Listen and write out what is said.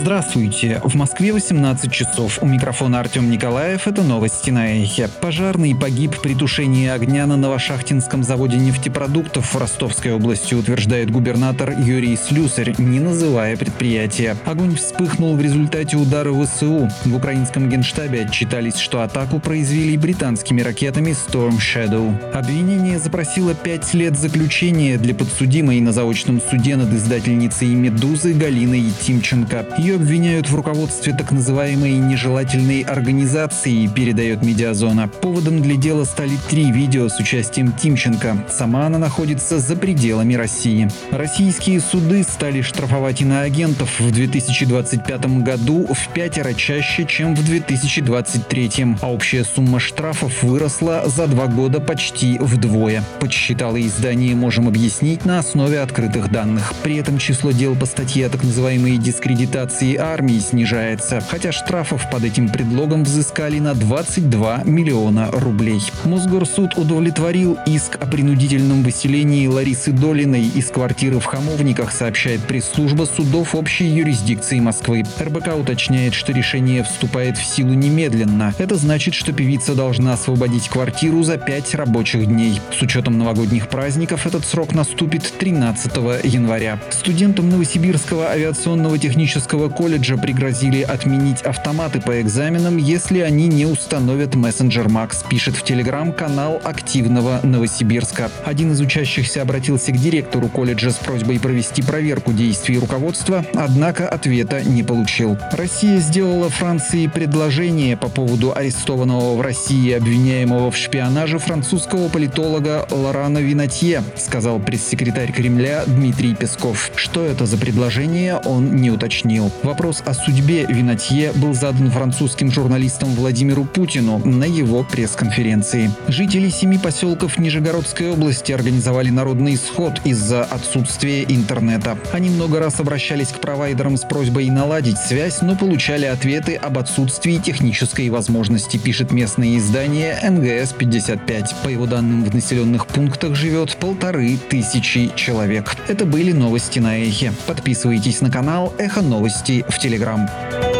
Здравствуйте. В Москве 18 часов. У микрофона Артем Николаев. Это новости на Эхе. Пожарный погиб при тушении огня на Новошахтинском заводе нефтепродуктов в Ростовской области, утверждает губернатор Юрий Слюсарь, не называя предприятия. Огонь вспыхнул в результате удара ВСУ. В украинском генштабе отчитались, что атаку произвели британскими ракетами Storm Shadow. Обвинение запросило 5 лет заключения для подсудимой на заочном суде над издательницей «Медузы» Галиной Тимченко. Ее обвиняют в руководстве так называемой нежелательной организации, передает Медиазона. Поводом для дела стали 3 видео с участием Тимченко. Сама она находится за пределами России. Российские суды стали штрафовать иноагентов в 2025 году в 5 чаще, чем в 2023, а общая сумма штрафов выросла за 2 года почти вдвое, подсчитало издание «Можем объяснить» на основе открытых данных. При этом число дел по статье о так называемой дискредитации армии снижается, хотя штрафов под этим предлогом взыскали на 22 миллиона рублей. Мосгорсуд удовлетворил иск о принудительном выселении Ларисы Долиной из квартиры в Хамовниках, сообщает пресс-служба судов общей юрисдикции Москвы. РБК уточняет, что решение вступает в силу немедленно. Это значит, что певица должна освободить квартиру за 5 рабочих дней. С учетом новогодних праздников этот срок наступит 13 января. Студентам Новосибирского авиационного технического колледжа пригрозили отменить автоматы по экзаменам, если они не установят мессенджер Макс, пишет в телеграм-канал активного Новосибирска. Один из учащихся обратился к директору колледжа с просьбой провести проверку действий руководства, однако ответа не получил. Россия сделала Франции предложение по поводу арестованного в России обвиняемого в шпионаже французского политолога Лорана Винатье, сказал пресс-секретарь Кремля Дмитрий Песков. Что это за предложение, он не уточнил. Вопрос о судьбе Винатье был задан французским журналистом Владимиру Путину на его пресс-конференции. Жители 7 поселков Нижегородской области организовали народный исход из-за отсутствия интернета. Они много раз обращались к провайдерам с просьбой наладить связь, но получали ответы об отсутствии технической возможности, пишет местное издание НГС-55. По его данным, в населенных пунктах живет 1500 человек. Это были новости на Эхе. Подписывайтесь на канал Эхо Новости в Телеграм.